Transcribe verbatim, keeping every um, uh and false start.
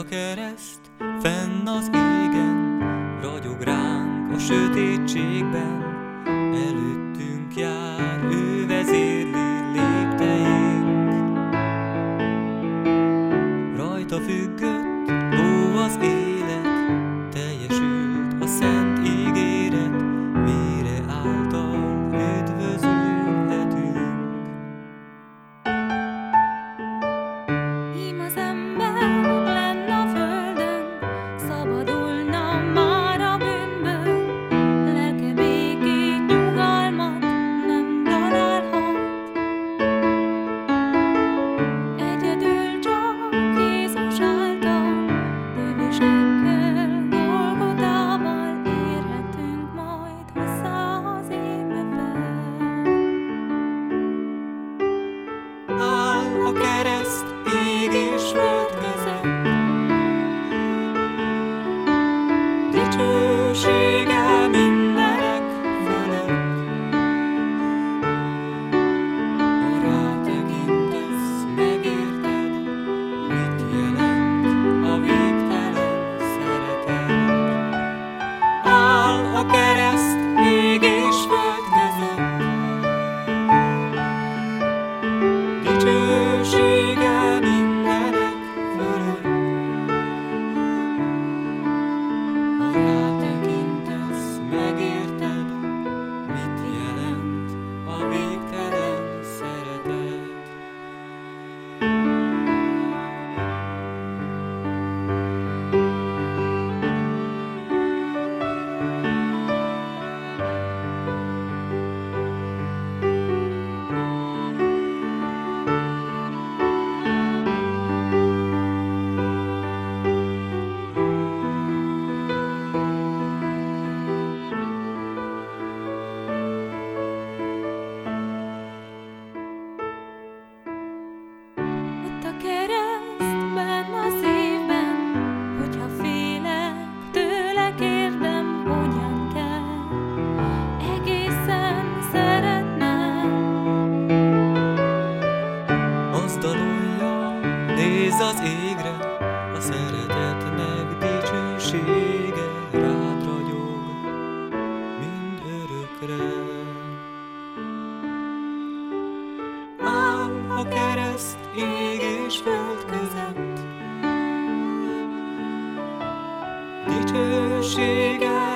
a kereszt fenn az égen, ragyog ránk a sötétségben, előttünk jár, ő vezérli lépteink. Rajta függött, ó az élet, teljesült a szent ígéret, vére által üdvözülhetünk. Ím az ember lenn a földön, szabadulna már a bűnből, lelke békét, nyugalmat nem találhat. Egyedül csak Jézus által, bűnösekkel, Golgotával érhetünk majd hozzá az énbe fel. Áll a kereszt ég és föld között, dicsősége mindenek fölött. Ha rátekintesz, megérted, mit jelent a végtelen szeretet. Áll a kereszt ég és föld között, dicsősége mindenek fölött. Ha rátekintesz, megérted, mit jelent a végtelen szeretet. Ott a keresztben, a szívben, hogyha félek, tőle kérdem, hogyan kell egészen szeretnem. Az dalolja, nézz az égre, a szeretetnek dicsősége rád ragyog mind örökre. Áll a kereszt ég és föld között, dicsősége